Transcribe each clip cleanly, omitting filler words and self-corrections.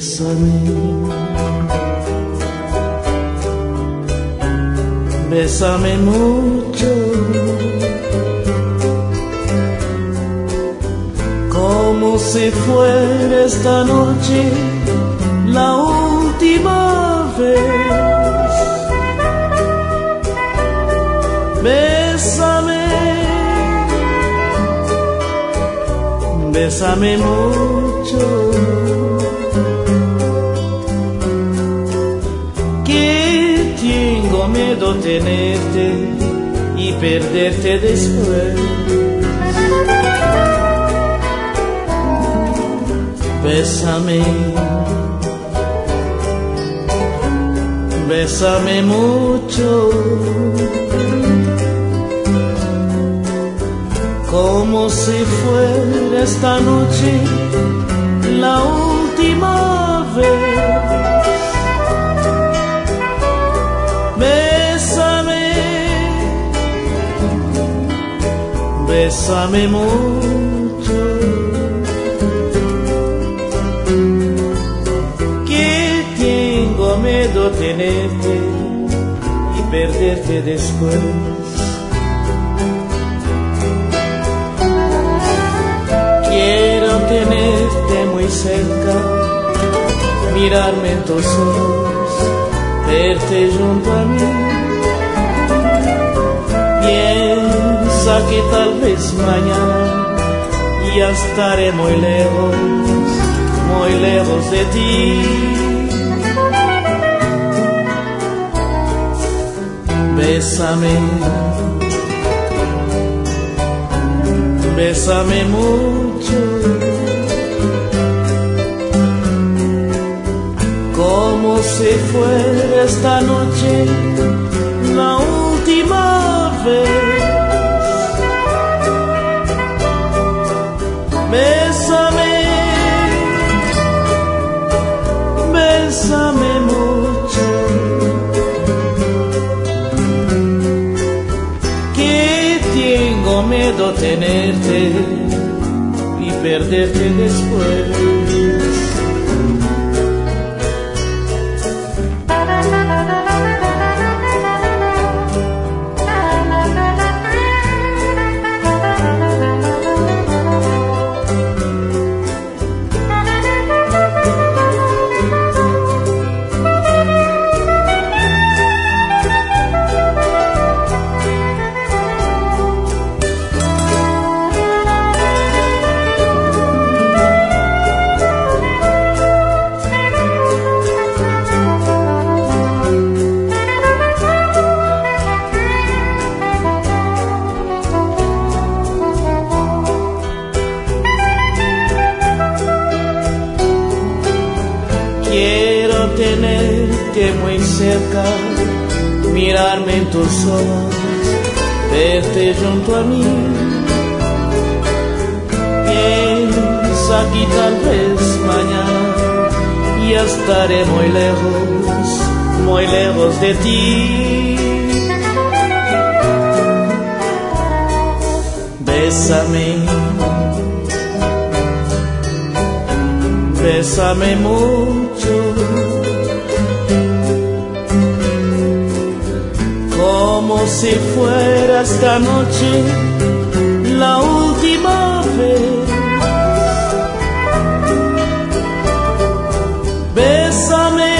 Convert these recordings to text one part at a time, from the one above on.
Bésame, bésame mucho, como si fuera esta noche la última vez. Bésame, bésame mucho, que tengo miedo tenerte y perderte después. Bésame, bésame mucho, como si fuera esta noche la última vez. Bésame, bésame mucho, que tengo miedo tenerte y perderte después. Quiero tenerte muy cerca, mirarme en tus ojos, verte junto a mí. Piensa que tal vez mañana ya estaré muy lejos de ti. Bésame, bésame mucho, como si fuera esta noche la última vez. Bésame, bésame mucho, que tengo miedo tenerte y perderte después. Quiero tenerte muy cerca, mirarme en tus ojos, verte junto a mí. Piensa que tal vez mañana ya estaré muy lejos de ti. Bésame, bésame mucho, como si fuera esta noche la última vez. Bésame,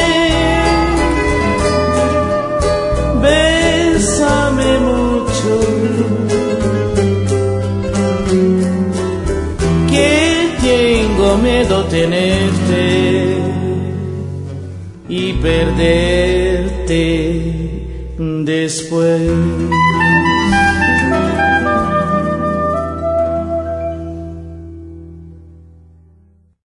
bésame mucho, que tengo miedo tenerte y perderte después.